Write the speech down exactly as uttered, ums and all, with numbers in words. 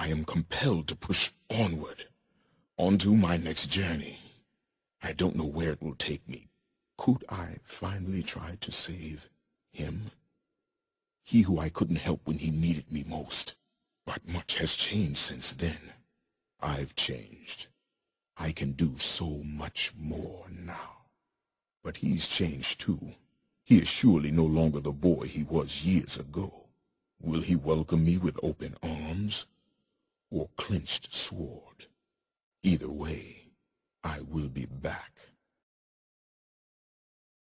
I am compelled to push onward, onto my next journey. I don't know where it will take me. Could I finally try to save him? He who I couldn't help when he needed me most. But much has changed since then. I've changed. I can do so much more now. But he's changed too. He is surely no longer the boy he was years ago. Will he welcome me with open arms or clenched sword? Either way, I will be back.